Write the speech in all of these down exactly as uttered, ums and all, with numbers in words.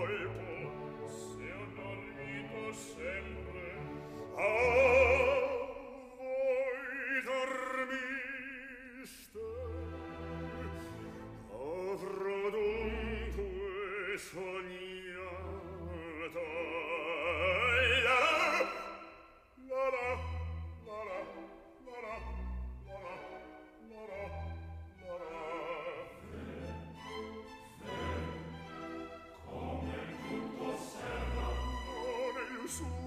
colpo, se ho dormito sempre. Ah, voi dormiste, avrò dunque sognato. La la, la la, la la, la la, la la, la la, la la. Come tutto osserva nel suo.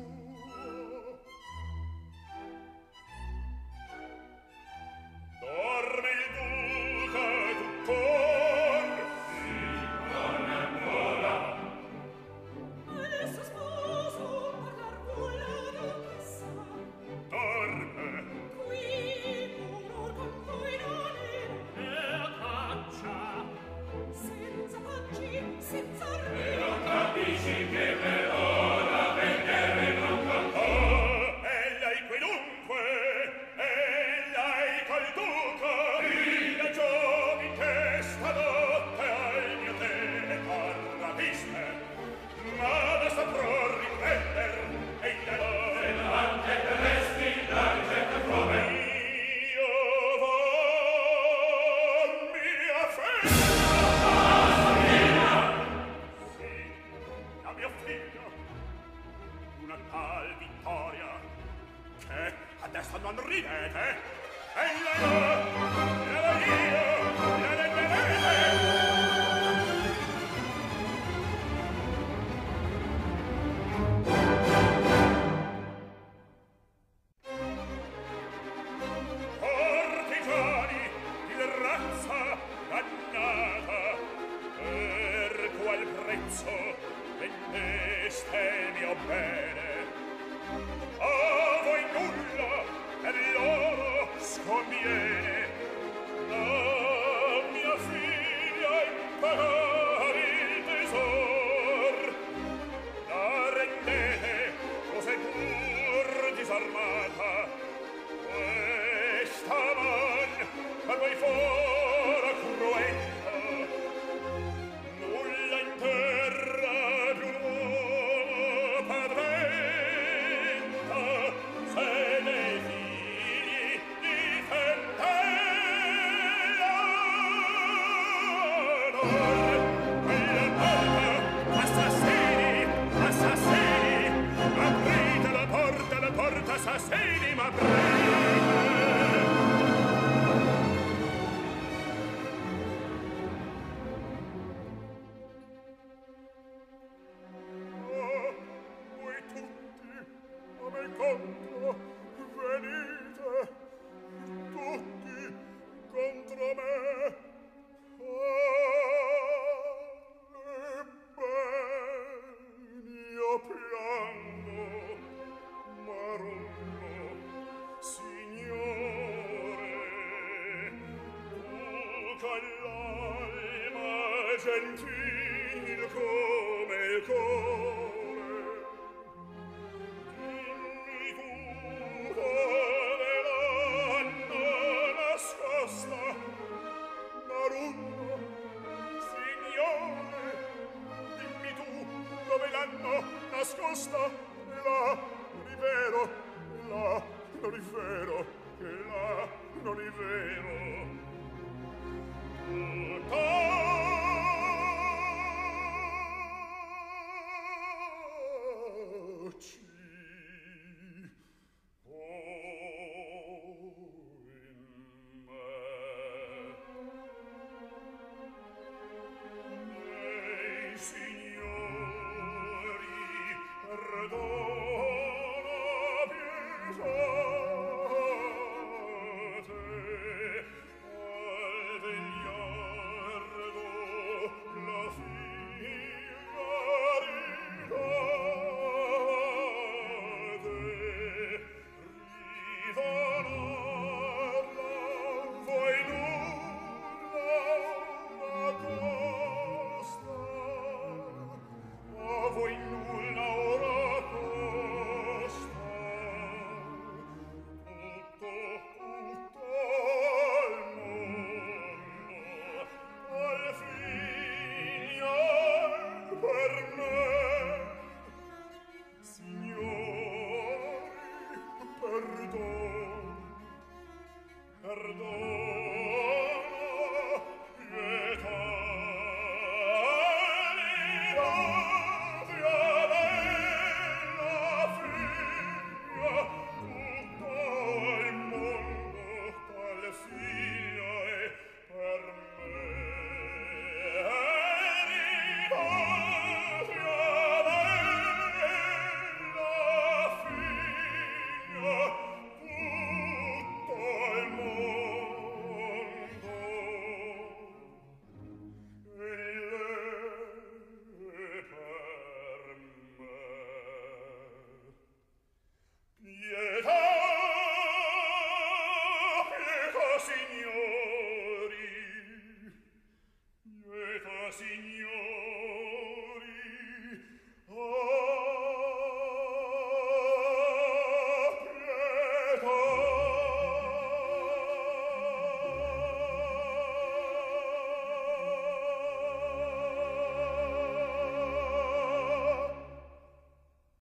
Dorme il duca tuttor? Sì, dorme ancora. Adesso sposo parlar vuole la duchessa. Dorme. Qui pur con voi non è. E a caccia. Senza pacci, senza E armi. non capisci che per ora vedere non cantò. Ella è qui dunque, ella è col duca. Il gioco in testa dotte al mio te parla viste. Ma da saprò riprender e il denaro. E davanti te resti la ricetta come. Io vo' mia figlia. Sì, la mia figlia. Una tal vittoria che adesso non ridete. Ella no, glielo io, glielo vedete. Cortigiani, il razza dannata, per qual prezzo vendeste il mio bene? A voi nulla per loro sconviene. La mia figlia impagar il tesor. La rendete cos'è pur disarmata. Questa man per voi fora cruenta. Nulla in terra più nuovo padrenta, se dei figli difendella. Quella porta, assassini, assassini, aprite la porta, la porta, assassini, ma aprite. Voi tutti a me contro venite, tutti contro me. Ebbene io piango, Marunno, signore, tu con l'alma gentil come il cuore. Dimmi tu dove l'hanno nascosta, Marunno, signore, dimmi tu dove l'hanno nascosta. Là, non è vero, là, non è vero, là, non è vero. Tutto